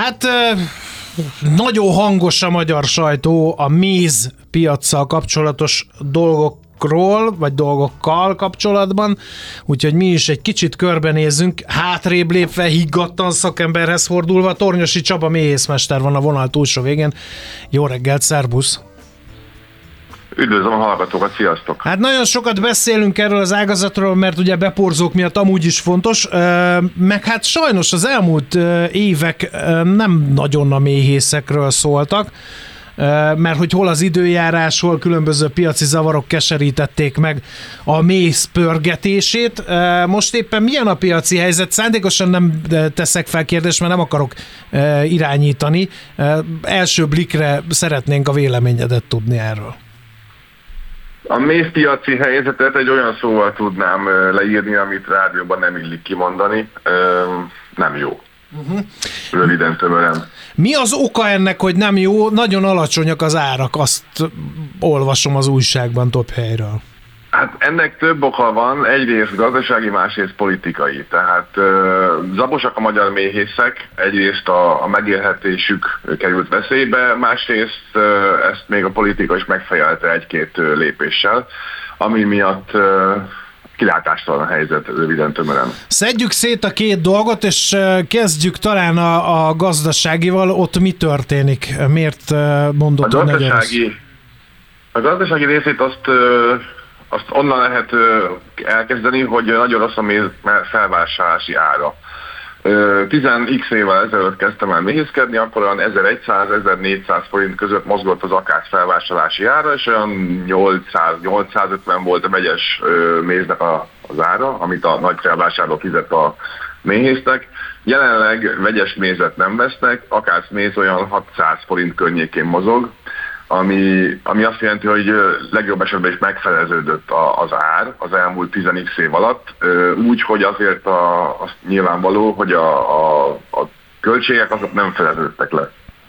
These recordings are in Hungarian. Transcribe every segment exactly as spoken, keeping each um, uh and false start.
Hát nagyon hangos a magyar sajtó a méz piaccal kapcsolatos dolgokról, vagy dolgokkal kapcsolatban, úgyhogy mi is egy kicsit körbenézzünk, hátrébb lépve, higgadtan szakemberhez fordulva. Tornyosi Csaba méhészmester van a vonal túlsó végén. Jó reggelt, szerbusz! Üdvözlöm a hallgatókat, sziasztok! Hát nagyon sokat beszélünk erről az ágazatról, mert ugye beporzók miatt amúgy is fontos, meg hát sajnos az elmúlt évek nem nagyon a méhészekről szóltak, mert hogy hol az időjárás, hol különböző piaci zavarok keserítették meg a méz pörgetését. Most éppen milyen a piaci helyzet? Szándékosan nem teszek fel kérdést, mert nem akarok irányítani. Első blikre szeretnénk a véleményedet tudni erről. A mézpiaci helyzetet egy olyan szóval tudnám leírni, amit rádióban nem illik kimondani. Nem jó. Uh-huh. Röviden, tömören. Mi az oka ennek, hogy nem jó? Nagyon alacsonyak az árak, azt olvasom az újságban több helyről. Hát ennek több oka van, egyrészt gazdasági, másrészt politikai. Tehát uh, zabosak a magyar méhészek, egyrészt a, a megélhetésük került veszélybe, másrészt uh, ezt még a politika is megfejelte egy-két uh, lépéssel, ami miatt uh, kilátástalan a helyzet, röviden, tömören. Szedjük szét a két dolgot, és kezdjük talán a, a gazdaságival. Ott mi történik? Miért mondod, a gazdasági, a gazdasági részét azt... Uh, Azt onnan lehet elkezdeni, hogy nagyon rossz a méz felvásárlási ára. tíz x évvel ezelőtt kezdtem el méhészkedni, akkor olyan ezerszáz-ezernégyszáz forint között mozgott az akác felvásárlási ára, és olyan nyolcszáz-nyolcszázötven volt a vegyes méznek az ára, amit a nagy felvásárló fizet a méhésznek. Jelenleg vegyes mézet nem vesznek, akác méz olyan hatszáz forint környékén mozog, Ami, ami azt jelenti, hogy legjobb esetben is megfeleződött az ár az elmúlt tíz x év alatt, úgy, hogy azért a, az nyilvánvaló, hogy a, a, a költségek azok nem feleződtek le.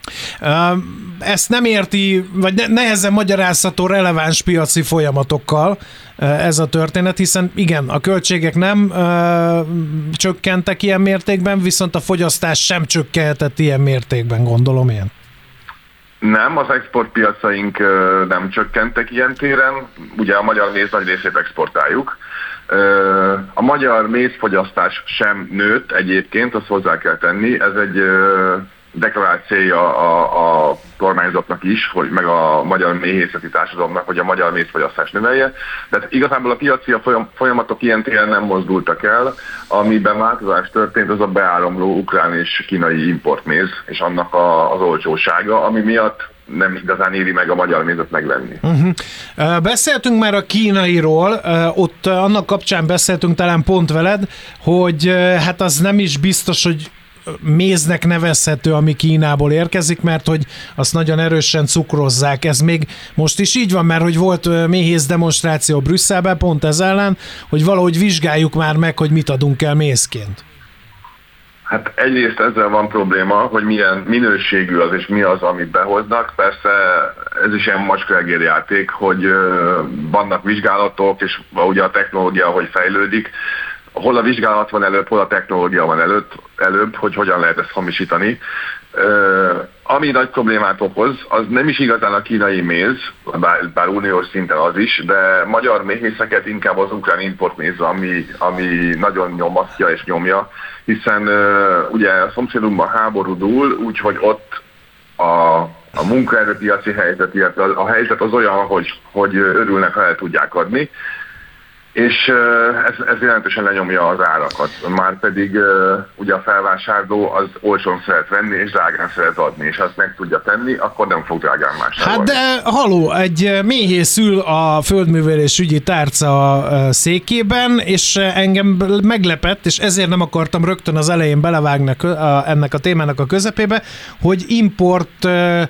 Ezt nem érti, vagy nehezen magyarázható releváns piaci folyamatokkal ez a történet, hiszen igen, a költségek nem ö, csökkentek ilyen mértékben, viszont a fogyasztás sem csökkentett ilyen mértékben, gondolom én. Nem, az exportpiacaink nem csökkentek ilyen téren, ugye a magyar méz nagy részét exportáljuk. A magyar mézfogyasztás sem nőtt egyébként, azt hozzá kell tenni, ez egy deklarált célja a, a kormányzatnak is, hogy meg a magyar méhészeti társadalomnak, hogy a magyar mézfogyasztás növelje. Tehát igazából a piaci folyamatok ilyen téren nem mozdultak el, amiben változás történt, az a beáramló ukrán és kínai importméz, és annak a, az olcsósága, ami miatt nem igazán éri meg a magyar mézet megvenni. Uh-huh. Beszéltünk már a kínairól, ott annak kapcsán beszéltünk talán pont veled, hogy hát az nem is biztos, hogy méznek nevezhető, ami Kínából érkezik, mert hogy azt nagyon erősen cukrozzák. Ez még most is így van, mert hogy volt méhész demonstráció Brüsszelben pont ez ellen, hogy valahogy vizsgáljuk már meg, hogy mit adunk el mézként. Hát egyrészt ezzel van probléma, hogy milyen minőségű az és mi az, amit behoznak. Persze ez is ilyen macskaegérjáték, hogy vannak vizsgálatok, és ugye a technológia, hogy fejlődik, hol a vizsgálat van előbb, hol a technológia van előtt, előbb, hogy hogyan lehet ezt hamisítani. Uh, ami nagy problémát okoz, az nem is igazán a kínai méz, bár, bár uniós szinten az is, de magyar méhészeket inkább az ukrán importméz, ami, ami nagyon nyomasztja és nyomja, hiszen uh, ugye a szomszédunkban háború dúl, úgyhogy ott a, a munkaerőpiaci helyzet, illetve a, a helyzet az olyan, hogy, hogy örülnek, ha el tudják adni, és ez, ez jelentősen lenyomja az árakat. Márpedig ugye a felvásárló az olcsón szeret venni, és drágán szeret adni, és azt meg tudja tenni, akkor nem fog drágán vásárolni. Hát de haló, egy méhész ül a földművelésügyi tárca székében, és engem meglepett, és ezért nem akartam rögtön az elején belevágni ennek a témának a közepébe, hogy import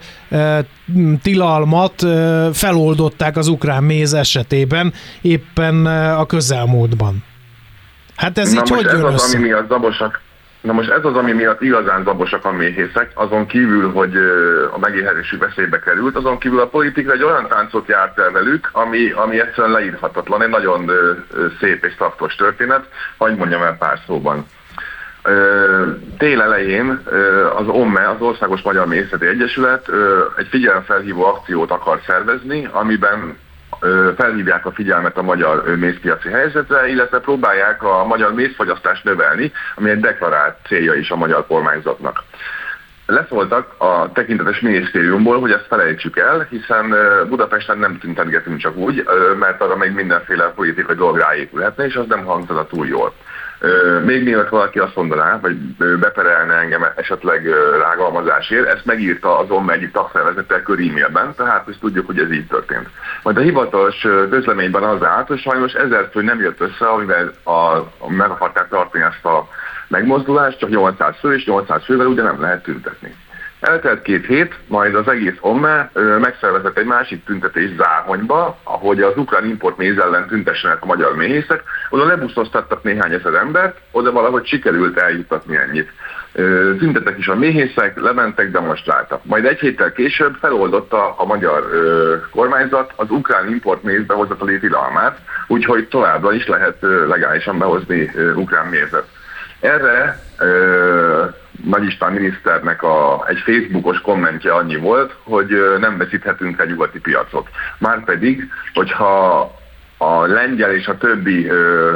tilalmat feloldották az ukrán méz esetében éppen a közelmúltban. Hát ez Na így hogy ez jön az, össze? ami miatt zabosak. Na most ez az, ami miatt igazán zabosak a méhészek, azon kívül, hogy a megélhetésük veszélybe került, azon kívül a politika egy olyan táncot járt el velük, ami, ami egyszerűen leírhatatlan, egy nagyon szép és szaktos történet, hadd mondjam el pár szóban. Tél elején az o em e, az Országos Magyar Méhészeti Egyesület egy figyelemfelhívó akciót akar szervezni, amiben felhívják a figyelmet a magyar mézpiaci helyzetre, illetve próbálják a magyar mézfogyasztást növelni, ami egy deklarált célja is a magyar kormányzatnak. Leszóltak a tekintetes minisztériumból, hogy ezt felejtsük el, hiszen Budapesten nem tüntetgetünk csak úgy, mert arra még mindenféle politikai dolog ráépülhetne, és az nem hangzana túl jól. Még mielőtt valaki azt mondaná, vagy beperelne engem esetleg rágalmazásért, ezt megírta az o em e egyik tagszervezete körímélben, tehát ezt tudjuk, hogy ez így történt. Majd a hivatalos közleményben az állt, hogy sajnos ezer fő nem jött össze, amivel a, meg akarták tartani ezt a megmozdulást, csak nyolcszáz fő, és nyolcszáz fővel ugye nem lehet tüntetni. Eltelt két hét, majd az egész o em e megszervezett egy másik tüntetés Záhonyba, ahogy az ukrán importméz ellen tüntessenek a magyar méhészek. Oda lebuszoztattak néhány ezer embert, oda valahogy sikerült eljuttatni ennyit. Tüntettek is a méhészek, lementek, demonstráltak. Majd egy héttel később feloldotta a magyar ö, kormányzat az ukrán importméz behozatali tilalmát, úgyhogy továbbra is lehet ö, legálisan behozni ö, ukrán mézet. Erre ö, Nagy István miniszternek a, egy Facebookos kommentje annyi volt, hogy ö, nem veszíthetünk el nyugati piacot. Márpedig, hogyha a lengyel és a többi ö,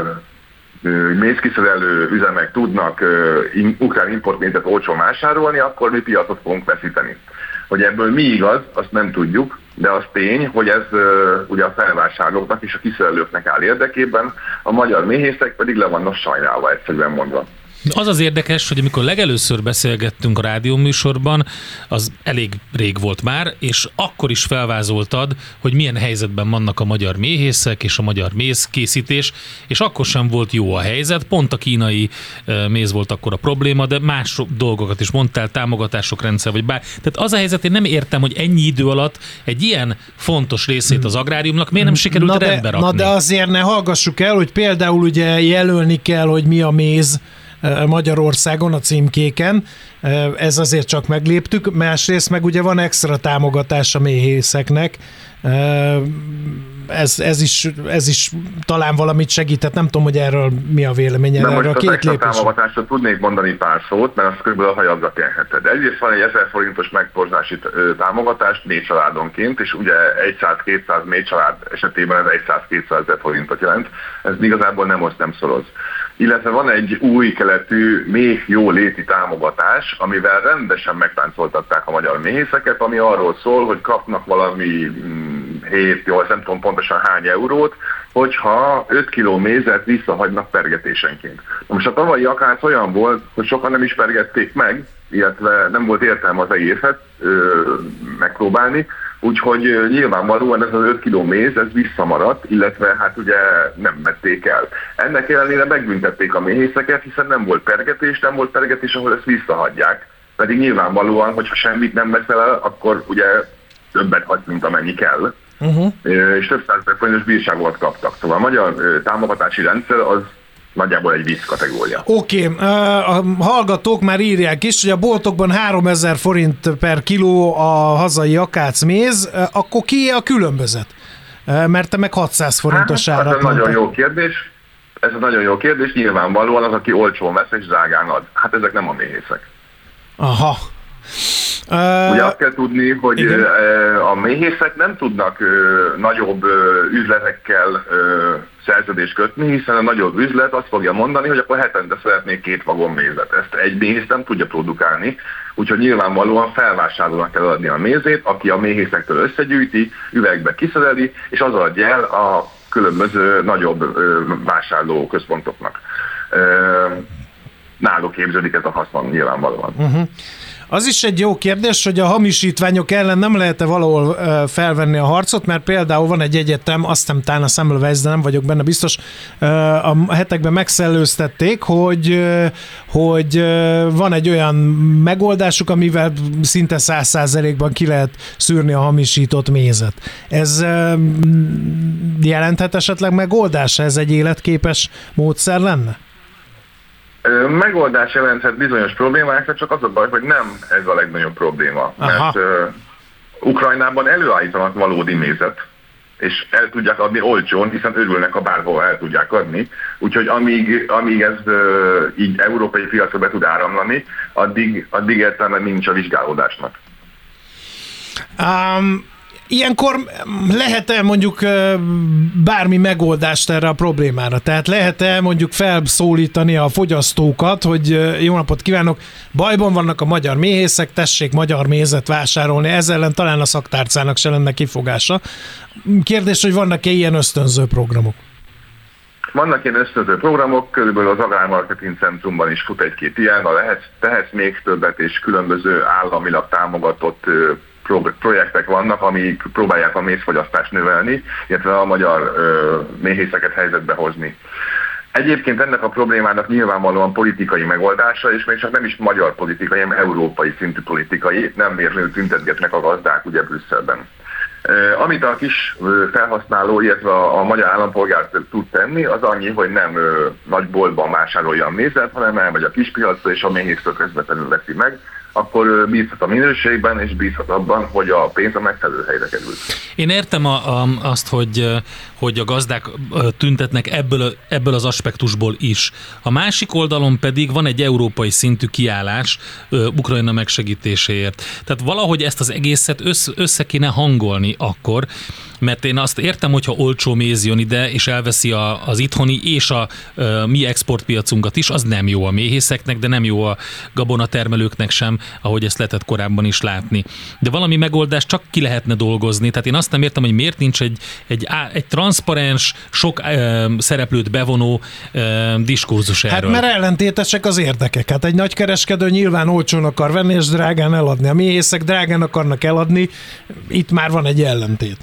mézkiszerelő üzemek tudnak ö, in, ukrán importmézet olcsón vásárolni, akkor mi piacot fogunk veszíteni. Hogy ebből mi igaz, azt nem tudjuk, de az tény, hogy ez ö, ugye a felvásárlóknak és a kiszerelőknek áll érdekében, a magyar méhészek pedig le vannak sajnálva, egyszerűen mondva. Az az érdekes, hogy amikor legelőször beszélgettünk a rádióműsorban, az elég rég volt már, és akkor is felvázoltad, hogy milyen helyzetben vannak a magyar méhészek és a magyar mézkészítés, és akkor sem volt jó a helyzet, pont a kínai méz volt akkor a probléma, de más dolgokat is mondtál, támogatások rendszer, vagy bár. Tehát az a helyzet, én nem értem, hogy ennyi idő alatt egy ilyen fontos részét az agráriumnak miért nem sikerült na de, rendbe rakni. Na de azért ne hallgassuk el, hogy például ugye jelölni kell, hogy mi a méz Magyarországon a címkéken, ez azért csak megléptük, másrészt meg ugye van extra támogatás a méhészeknek, ez, ez, is, ez is talán valamit segített, nem tudom, hogy erről mi a véleményed. De most a két extra támogatásra tudnék mondani pár szót, mert azt kb. A hajadra kenheted. Egyrészt van egy ezer forintos megporzási támogatást négy családonként, és ugye száz-kétszáz mély család esetében ez száz-kétszáz ezer forintot jelent, ez igazából nem oszt, nem szoroz. Illetve van egy új keletű még jó léti támogatás, amivel rendesen megtáncoltatták a magyar méhészeket, ami arról szól, hogy kapnak valami hét-nyolc, nem tudom pontosan hány eurót, hogyha öt kiló mézet visszahagynak pergetésenként. Most a tavalyi akác olyan volt, hogy sokan nem is pergették meg, illetve nem volt értelme az egészet ö, megpróbálni, úgyhogy nyilvánvalóan ez az öt kiló méz, ez visszamaradt, illetve hát ugye nem vették el. Ennek ellenére megbüntették a méhészeket, hiszen nem volt pergetés, nem volt pergetés, ahol ezt visszahagyják. Pedig nyilvánvalóan, hogyha semmit nem veszel el, akkor ugye többet hagy, mint amennyi kell. Uh-huh. És több százezer forintos bírságokat kaptak. Szóval a magyar támogatási rendszer az nagyjából egy vicc kategória. Oké, okay. A hallgatók már írják is, hogy a boltokban háromezer forint per kiló a hazai akácméz, akkor ki a különbözet? Mert te meg hatszáz forintos hát, árat ez nagyon jó kérdés. Ez egy nagyon jó kérdés. Nyilvánvalóan az, aki olcsón vesz és drágán ad. Hát ezek nem a méhészek. Aha. Uh, Ugye azt kell tudni, hogy igen. a méhészek nem tudnak uh, nagyobb uh, üzletekkel uh, szerződést kötni, hiszen a nagyobb üzlet azt fogja mondani, hogy akkor hetente szeretnék két vagon mézet. Ezt egy méhész nem tudja produkálni, úgyhogy nyilvánvalóan felvásárlónak kell adni a mézét, aki a méhészektől összegyűjti, üvegbe kiszereli, és az adja el a különböző nagyobb uh, vásárló központoknak. Uh, náluk képződik ez a haszon nyilvánvalóan. Uh-huh. Az is egy jó kérdés, hogy a hamisítványok ellen nem lehet-e valahol felvenni a harcot, mert például van egy egyetem, azt nem talán a Semmelweis, de nem vagyok benne biztos, a hetekben megszellőztették, hogy, hogy van egy olyan megoldásuk, amivel szinte száz százalékban ki lehet szűrni a hamisított mézet. Ez jelenthet esetleg megoldás? Ez egy életképes módszer lenne? Megoldás jelenthet bizonyos problémákra, csak az a baj, hogy nem ez a legnagyobb probléma. Aha. Mert uh, Ukrajnában előállítanak valódi mézet, és el tudják adni olcsón, hiszen örülnek, ha bárhol el tudják adni. Úgyhogy amíg, amíg ez uh, így európai piacra be tud áramlani, addig, addig értelme nincs a vizsgálódásnak. Um, ilyenkor lehet-e mondjuk bármi megoldást erre a problémára? Tehát lehet-e mondjuk felszólítani a fogyasztókat, hogy jó napot kívánok, bajban vannak a magyar méhészek, tessék magyar mézet vásárolni, ezzel ellen talán a szaktárcának se lenne kifogása. Kérdés, hogy vannak-e ilyen ösztönző programok? Vannak ilyen ösztönző programok, körülbelül az Agrármarketing Centrumban is fut egy-két ilyen, a lehetsz, tehetsz még többet, és különböző államilag támogatott projektek vannak, amik próbálják a mézfogyasztást növelni, illetve a magyar ö, méhészeket helyzetbe hozni. Egyébként ennek a problémának nyilvánvalóan politikai megoldása, és még csak nem is magyar politikai, hanem európai szintű politikai, nem mérlő tüntetgetnek a gazdák ugye Brüsszelben. Uh, amit a kis uh, felhasználó, illetve a, a magyar állampolgár tud tenni, az annyi, hogy nem uh, nagy boltban vásárolja a mézet, hanem elmegy a kispiacra, és a méhésztől közvetlenül veszi meg, akkor uh, bízhat a minőségben, és bízhat abban, hogy a pénz a megfelelő helyre került. Én értem a, a, azt, hogy, hogy a gazdák tüntetnek ebből, ebből az aspektusból is. A másik oldalon pedig van egy európai szintű kiállás uh, Ukrajna megsegítéséért. Tehát valahogy ezt az egészet össze, össze kéne hangolni akkor, mert én azt értem, hogyha olcsó méz jön ide, és elveszi a, az itthoni és a, a mi exportpiacunkat is, az nem jó a méhészeknek, de nem jó a gabonatermelőknek sem, ahogy ezt lehetett korábban is látni. De valami megoldást csak ki lehetne dolgozni. Tehát én azt nem értem, hogy miért nincs egy, egy, egy transzparens, sok e, szereplőt bevonó e, diskurzus erről. Hát mert ellentétesek az érdekek. Hát egy nagykereskedő nyilván olcsón akar venni, és drágán eladni. A méhészek drágán akarnak eladni. Itt már van egy ellentét.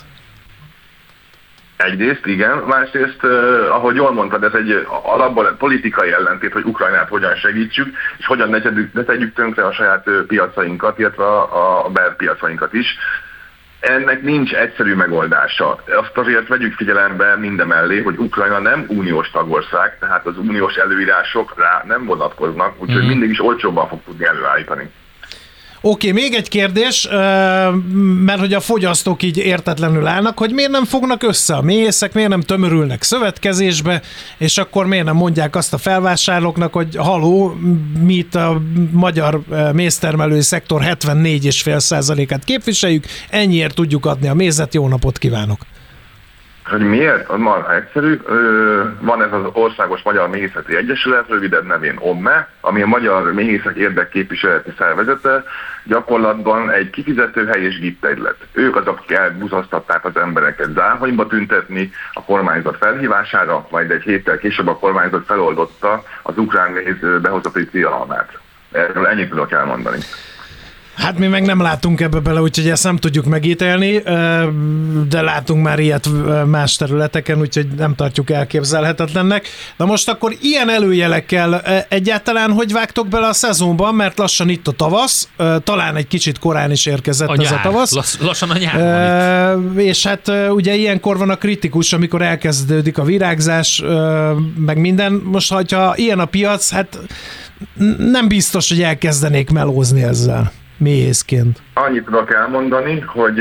Egyrészt, igen. Másrészt, eh, ahogy jól mondtad, ez egy alapból egy politikai ellentét, hogy Ukrajnát hogyan segítsük, és hogyan ne tegyük, ne tegyük tönkre a saját piacainkat, illetve a, a belpiacainkat is. Ennek nincs egyszerű megoldása. Azt azért vegyük figyelembe mindemellé, hogy Ukrajna nem uniós tagország, tehát az uniós előírások rá nem vonatkoznak, úgyhogy mm. mindig is olcsóbban fog tudni előállítani. Oké, okay, még egy kérdés, mert hogy a fogyasztók így értetlenül állnak, hogy miért nem fognak össze a méhészek, miért nem tömörülnek szövetkezésbe, és akkor miért nem mondják azt a felvásárlóknak, hogy haló, mi itt a magyar méztermelői szektor hetvennégy egész öt százalékát képviseljük, ennyiért tudjuk adni a mézet, jó napot kívánok! Hogy miért? Az marha egyszerű. Van ez az Országos Magyar Méhészeti Egyesület, rövidebb nevén O M M E, ami a Magyar Méhészek Érdekképviseleti Szervezete, gyakorlatban egy kifizetőhely és gipterület. Ők azok, akik elbuzasztatták az embereket zárványba tüntetni a kormányzat felhívására, majd egy héttel később a kormányzat feloldotta az ukrán méz behozati tilalmát. Erről ennyit tudok elmondani. Hát mi meg nem látunk ebbe bele, úgyhogy ezt nem tudjuk megítélni, de látunk már ilyet más területeken, úgyhogy nem tartjuk elképzelhetetlennek. Na most akkor ilyen előjelekkel egyáltalán hogy vágtok bele a szezonban, mert lassan itt a tavasz, talán egy kicsit korán is érkezett a ez nyár. a tavasz. Lass, lassan a nyár van itt. És hát ugye ilyenkor van a kritikus, amikor elkezdődik a virágzás, meg minden. Most, hogyha ilyen a piac, hát nem biztos, hogy elkezdenék melózni ezzel. Méhészként. Annyit tudok elmondani, hogy,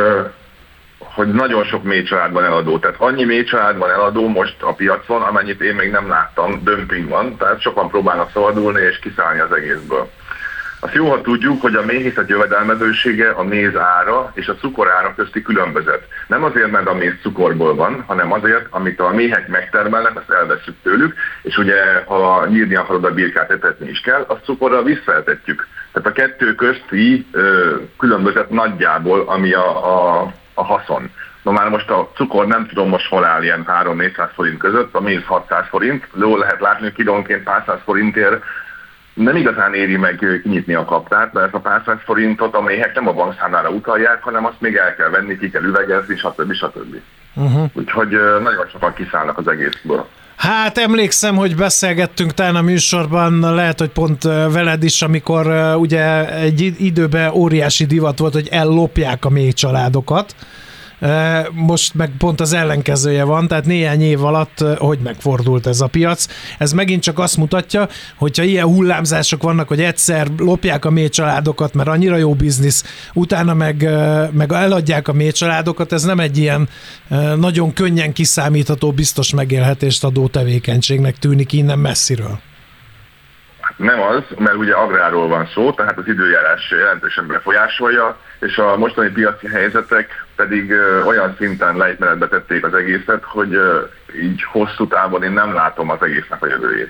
hogy nagyon sok méhcsaládban eladó. Tehát annyi méhcsaládban eladó most a piacon, amennyit én még nem láttam, dömping van, tehát sokan próbálnak szabadulni és kiszállni az egészből. Azt jó, ha tudjuk, hogy a méhészet jövedelmezősége a méz ára és a cukor ára közti különbözet. Nem azért, mert a méz cukorból van, hanem azért, amit a méhek megtermelnek, azt elvesszük tőlük, és ugye, ha nyírni akarod a birkát, etetni is kell, azt cukorral visszaetetjük. Tehát a kettő közti ö, különbözet nagyjából, ami a, a, a haszon. No már most a cukor nem tudom most hol áll ilyen három-négyszáz forint között, a méz hatszáz forint, jól lehet látni, hogy kilónként párszáz forintért nem igazán éri meg kinyitni a kaptát, mert ezt a párszáz forintot a méhek nem a bankszámlára utalják, hanem azt még el kell venni, ki kell üvegezni, stb. stb. Uh-huh. Úgyhogy nagyon sokan kiszállnak az egészből. Hát emlékszem, hogy beszélgettünk talán a műsorban, lehet, hogy pont veled is, amikor ugye egy időben óriási divat volt, hogy ellopják a méhcsaládokat, most meg pont az ellenkezője van, tehát néhány év alatt hogy megfordult ez a piac. Ez megint csak azt mutatja, hogyha ilyen hullámzások vannak, hogy egyszer lopják a méhcsaládokat, mert annyira jó biznisz, utána meg, meg eladják a méhcsaládokat, ez nem egy ilyen nagyon könnyen kiszámítható, biztos megélhetést adó tevékenységnek tűnik innen messziről. Nem az, mert ugye agrárról van szó, tehát az időjárás jelentősen befolyásolja, és a mostani piaci helyzetek pedig olyan szinten lejtmenetbe tették az egészet, hogy így hosszú távon én nem látom az egésznek a jövőjét.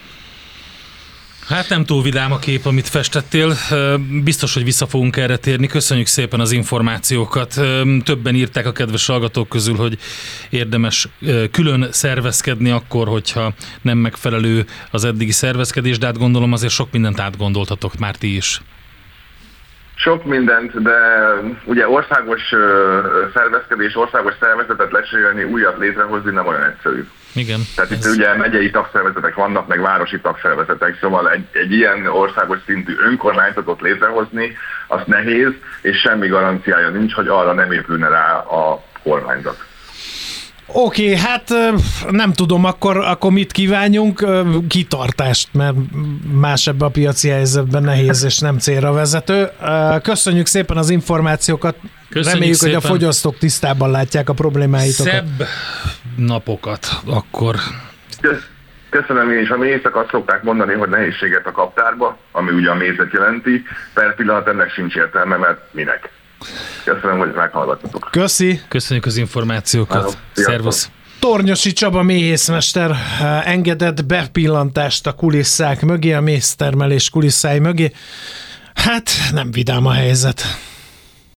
Hát nem túl vidám a kép, amit festettél. Biztos, hogy vissza fogunk erre térni. Köszönjük szépen az információkat. Többen írták a kedves hallgatók közül, hogy érdemes külön szervezkedni akkor, hogyha nem megfelelő az eddigi szervezkedés, de hát gondolom azért sok mindent átgondoltatok már ti is. Sok mindent, de ugye országos szervezkedés, országos szervezetet lecserélni, újat létrehozni nem olyan egyszerű. Igen. Tehát ez... itt ugye megyei tagszervezetek vannak, meg városi tagszervezetek, szóval egy, egy ilyen országos szintű önkormányzatot létrehozni, az nehéz, és semmi garanciája nincs, hogy arra nem épülne rá a kormányzat. Oké, okay, hát nem tudom, akkor, akkor mit kívánjunk? Kitartást, mert más ebben a piaci helyzetben nehéz és nem célra vezető. Köszönjük szépen az információkat. Köszönjük Reméljük, szépen. Hogy a fogyasztók tisztában látják a problémáitokat. Szebb napokat akkor. Köszönöm én is. A méhészek azt szokták mondani, hogy nehézséget a kaptárba, ami ugye a mézet jelenti. Per pillanat ennek sincs értelme, mert minek. Köszönöm, hogy meghallgattatok. Köszi. Köszönjük az információkat. Szervusz. Tornyosi Csaba méhészmester engedett bepillantást a kulisszák mögé, a méztermelés kulisszái mögé. Hát nem vidám a helyzet.